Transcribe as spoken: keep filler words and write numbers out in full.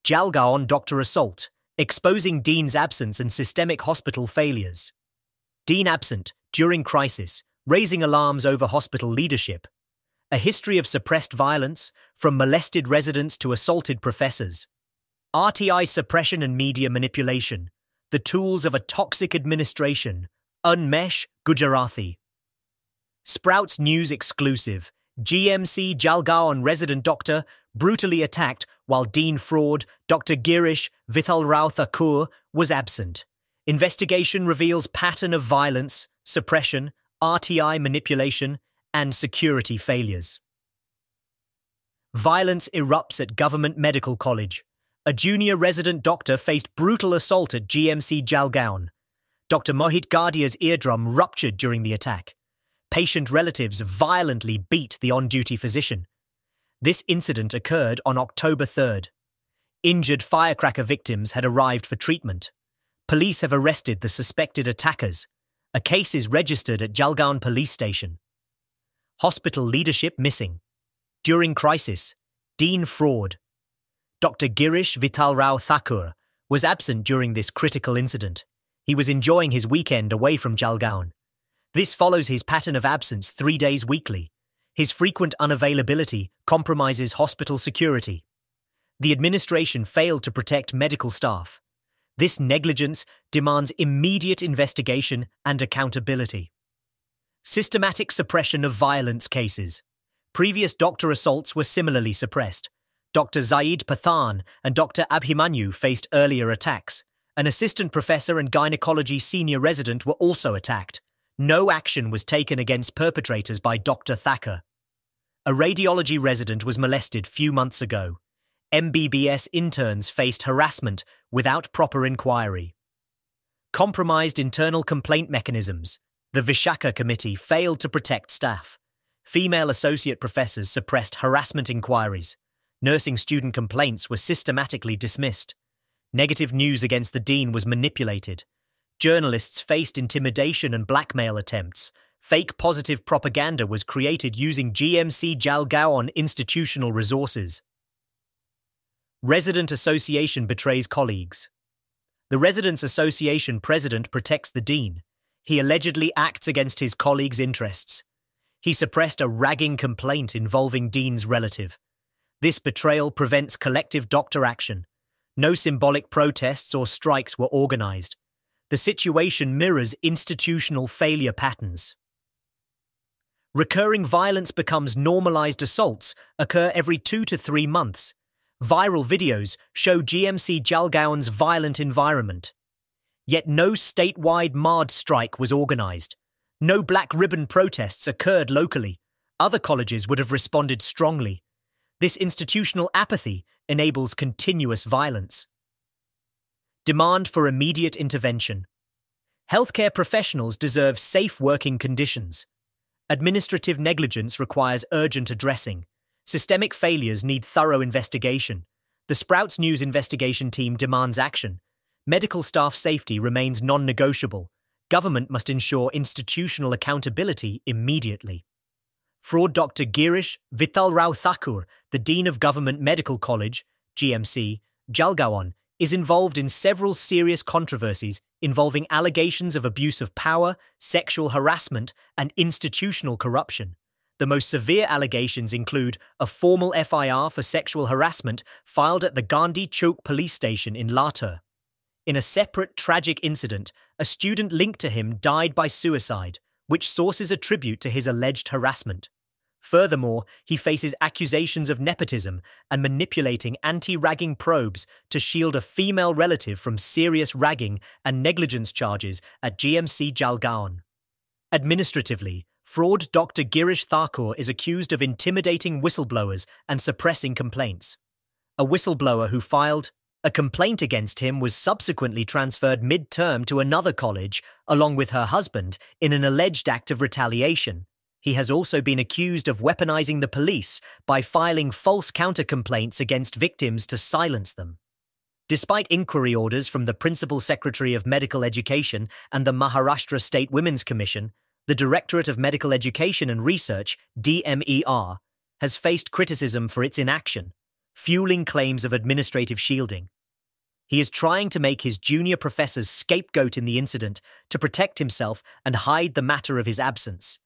Jalgaon doctor assault, exposing Dean's absence and systemic hospital failures. Dean absent during crisis, raising alarms over hospital leadership. A history of suppressed violence, from molested residents to assaulted professors. R T I suppression and media manipulation, the tools of a toxic administration. Unmesh Gujarati. Sprouts News exclusive. G M C Jalgaon resident doctor brutally attacked while Dean fraud Doctor Girish Vithalrao Thakur was absent. Investigation reveals pattern of violence, suppression, R T I manipulation, and security failures. Violence erupts at Government Medical College. A junior resident doctor faced brutal assault at G M C Jalgaon. Doctor Mohit Gardia's eardrum ruptured during the attack. Patient relatives violently beat the on-duty physician. This incident occurred on October third. Injured firecracker victims had arrived for treatment. Police have arrested the suspected attackers. A case is registered at Jalgaon police station. Hospital leadership missing. During crisis, Dean fraud. Doctor Girish Vithalrao Thakur was absent during this critical incident. He was enjoying his weekend away from Jalgaon. This follows his pattern of absence three days weekly. His frequent unavailability compromises hospital security. The administration failed to protect medical staff. This negligence demands immediate investigation and accountability. Systematic suppression of violence cases. Previous doctor assaults were similarly suppressed. Doctor Zaid Pathan and Doctor Abhimanyu faced earlier attacks. An assistant professor and gynecology senior resident were also attacked. No action was taken against perpetrators by Doctor Thakur. A radiology resident was molested few months ago. M B B S interns faced harassment without proper inquiry. Compromised internal complaint mechanisms. The Vishaka Committee failed to protect staff. Female associate professors suppressed harassment inquiries. Nursing student complaints were systematically dismissed. Negative news against the dean was manipulated. Journalists faced intimidation and blackmail attempts. Fake positive propaganda was created using G M C Jalgaon institutional resources. Resident Association betrays colleagues. The Residents Association president protects the dean. He allegedly acts against his colleagues' interests. He suppressed a ragging complaint involving dean's relative. This betrayal prevents collective doctor action. No symbolic protests or strikes were organized. The situation mirrors institutional failure patterns. Recurring violence becomes normalized assaults occur every two to three months. Viral videos show G M C Jalgaon's violent environment. Yet no statewide MARD strike was organized. No black ribbon protests occurred locally. Other colleges would have responded strongly. This institutional apathy enables continuous violence. Demand for immediate intervention. Healthcare professionals deserve safe working conditions. Administrative negligence requires urgent addressing. Systemic failures need thorough investigation. The Sprouts News investigation team demands action. Medical staff safety remains non-negotiable. Government must ensure institutional accountability immediately. Fraud Doctor Girish Vithalrao Thakur, the Dean of Government Medical College, G M C, Jalgaon, is involved in several serious controversies involving allegations of abuse of power, sexual harassment, and institutional corruption. The most severe allegations include a formal F I R for sexual harassment filed at the Gandhi Chowk police station in Latur. In a separate tragic incident, a student linked to him died by suicide, which sources attribute to his alleged harassment. Furthermore, he faces accusations of nepotism and manipulating anti-ragging probes to shield a female relative from serious ragging and negligence charges at G M C Jalgaon. Administratively, fraud Doctor Girish Thakur is accused of intimidating whistleblowers and suppressing complaints. A whistleblower who filed a complaint against him was subsequently transferred mid-term to another college, along with her husband, in an alleged act of retaliation. He has also been accused of weaponizing the police by filing false counter-complaints against victims to silence them. Despite inquiry orders from the Principal Secretary of Medical Education and the Maharashtra State Women's Commission, the Directorate of Medical Education and Research, D M E R, has faced criticism for its inaction. fueling claims of administrative shielding. He is trying to make his junior professors scapegoat in the incident to protect himself and hide the matter of his absence.